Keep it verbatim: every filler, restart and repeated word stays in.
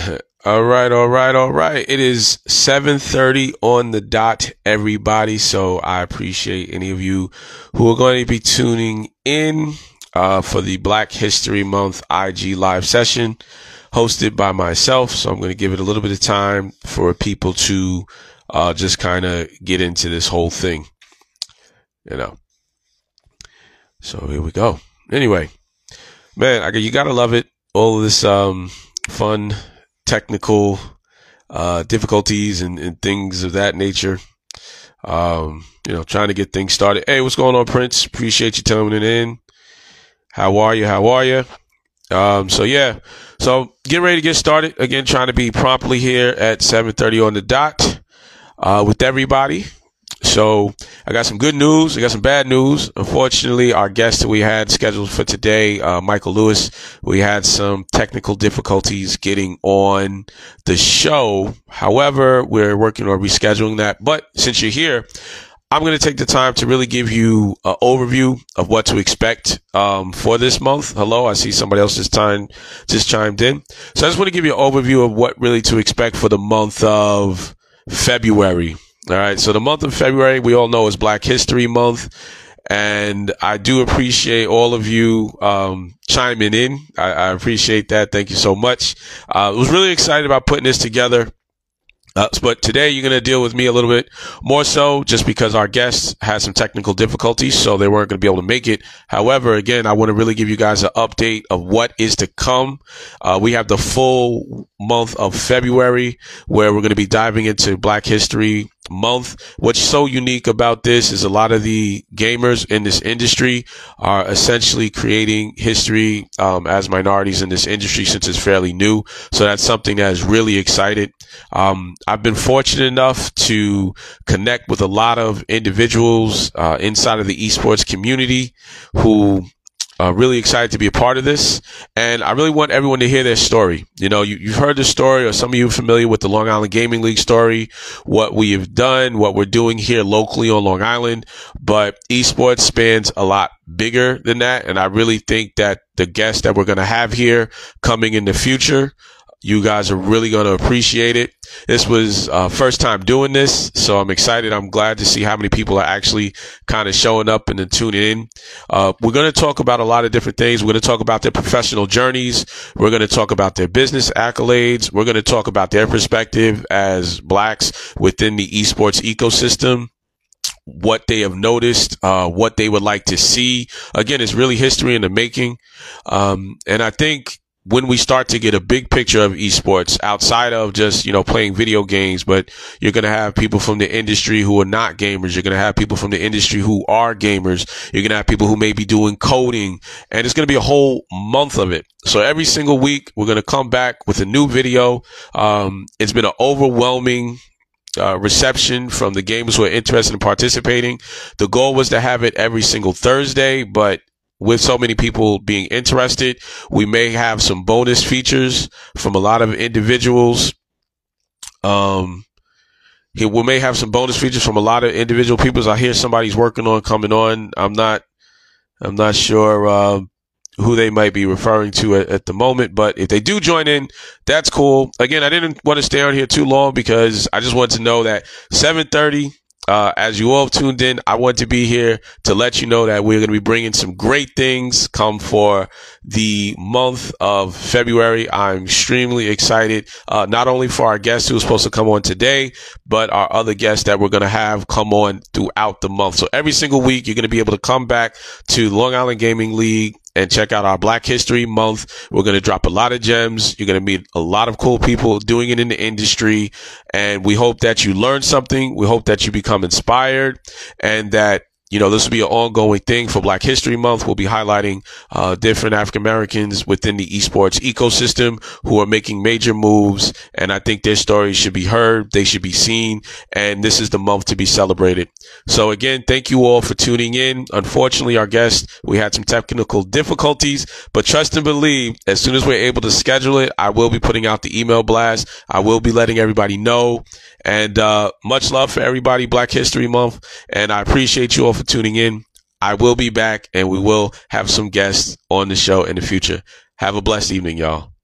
All right, all right, all right. It is seven thirty on the dot, everybody. So I appreciate any of you who are going to be tuning in uh, for the Black History Month I G live session hosted by myself. So I'm going to give it a little bit of time for people to uh, just kind of get into this whole thing, you know. So here we go. Anyway, man, I, you got to love it. All of this um, fun technical uh, difficulties and, and things of that nature. Um, you know, trying to get things started. Hey, what's going on, Prince? Appreciate you tuning in. How are you? How are you? Um, so yeah, so get ready to get started. Again, trying to be promptly here at seven thirty on the dot uh, with everybody. So I got some good news. I got some bad news. Unfortunately, our guest that we had scheduled for today, uh, Michael Lewis, we had some technical difficulties getting on the show. However, we're working on rescheduling that. But since you're here, I'm going to take the time to really give you an overview of what to expect um, for this month. Hello, I see somebody else this time just chimed in. So I just want to give you an overview of what really to expect for the month of February. All right. So the month of February, we all know, is Black History Month. And I do appreciate all of you um, chiming in. I, I appreciate that. Thank you so much. Uh, I was really excited about putting this together. Uh, but today you're going to deal with me a little bit more so just because our guests had some technical difficulties, so they weren't going to be able to make it. However, again, I want to really give you guys an update of what is to come. Uh, we have the full month of February where we're going to be diving into Black History Month. What's so unique about this is a lot of the gamers in this industry are essentially creating history um, as minorities in this industry since it's fairly new. So that's something that is really excited. Um, I've been fortunate enough to connect with a lot of individuals uh, inside of the esports community who Uh, really excited to be a part of this. And I really want everyone to hear their story. You know, you, you've heard the story, or some of you are familiar with the Long Island Gaming League story, what we have done, what we're doing here locally on Long Island. But esports spans a lot bigger than that. And I really think that the guests that we're going to have here coming in the future, you guys are really going to appreciate it. This was uh first time doing this, so I'm excited. I'm glad to see how many people are actually kind of showing up and then tuning in. Uh, we're going to talk about a lot of different things. We're going to talk about their professional journeys. We're going to talk about their business accolades. We're going to talk about their perspective as blacks within the esports ecosystem, what they have noticed, uh, what they would like to see. Again, it's really history in the making. Um, and I think when we start to get a big picture of esports outside of just, you know, playing video games, but you're going to have people from the industry who are not gamers. You're going to have people from the industry who are gamers. You're going to have people who may be doing coding, and it's going to be a whole month of it. So every single week, we're going to come back with a new video. Um, it's been an overwhelming Uh, reception from the gamers who are interested in participating. The goal was to have it every single Thursday, but with so many people being interested, we may have some bonus features from a lot of individuals. Um, we may have some bonus features from a lot of individual people. I hear somebody's working on coming on. I'm not, I'm not sure, uh, who they might be referring to at, at the moment, but if they do join in, that's cool. Again, I didn't want to stay on here too long because I just wanted to know that seven thirty, Uh, as you all have tuned in, I want to be here to let you know that we're going to be bringing some great things come for the month of February. I'm extremely excited, uh, not only for our guest who was supposed to come on today, but our other guests that we're going to have come on throughout the month. So every single week, you're going to be able to come back to Long Island Gaming League and check out our Black History Month. We're going to drop a lot of gems. You're going to meet a lot of cool people doing it in the industry. And we hope that you learn something. We hope that you become inspired, and that, you know, this will be an ongoing thing for Black History Month. We'll be highlighting uh, different African Americans within the esports ecosystem who are making major moves. And I think their stories should be heard. They should be seen. And this is the month to be celebrated. So again, thank you all for tuning in. Unfortunately, our guest, we had some technical difficulties, but trust and believe, as soon as we're able to schedule it, I will be putting out the email blast. I will be letting everybody know. And uh, much love for everybody, Black History Month. And I appreciate you all for tuning in. I will be back, and we will have some guests on the show in the future. Have a blessed evening, y'all.